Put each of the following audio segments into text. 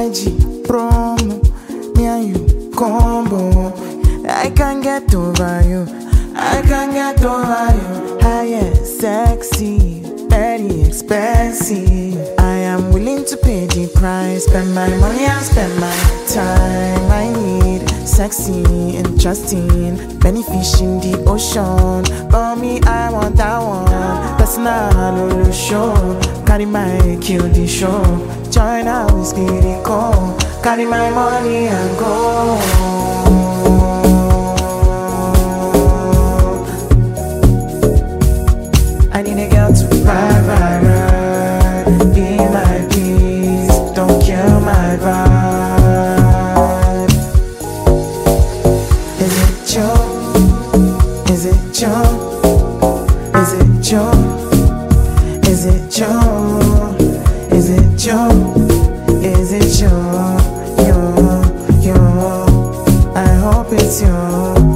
IG promo, me and you combo. I can't get over you, I can't get over you. Higher, sexy, very expensive. I am willing to pay the price, spend my money and spend my time. I need sexy, interesting, many fish in the ocean. For me, I want that one. Personal show, carry my kill the show. Join our whiskey the call, carry my money and go. I need a girl to ride, ride, ride. Be my peace, don't kill my vibe. Is it you? Is it you? Is it you? Is it you? Is it you? Is it you? You. I hope it's you.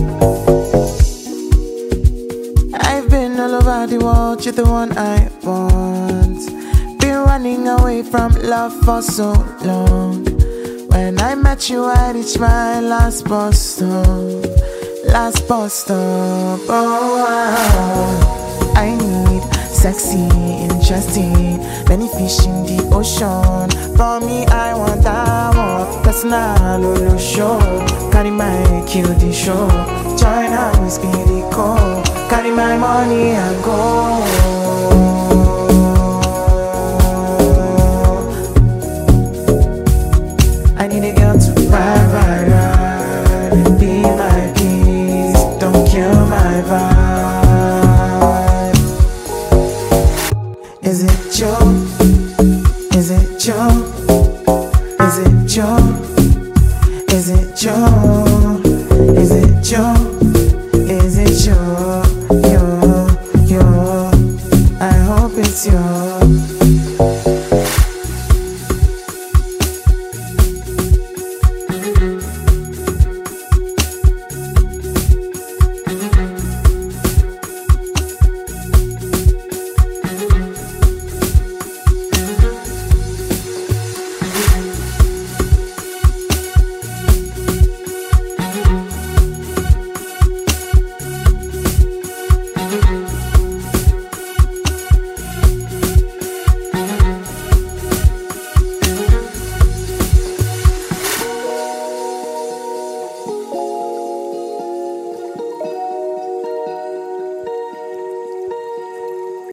I've been all over the world, you're the one I want. Been running away from love for so long. When I met you, I reached my last bus stop. Last bus stop, oh wow. I need sexy, interesting, many fish in the ocean. For me, I want that one. Personal show, carry my kill the show. Join our whiskey the call, carry my money and go.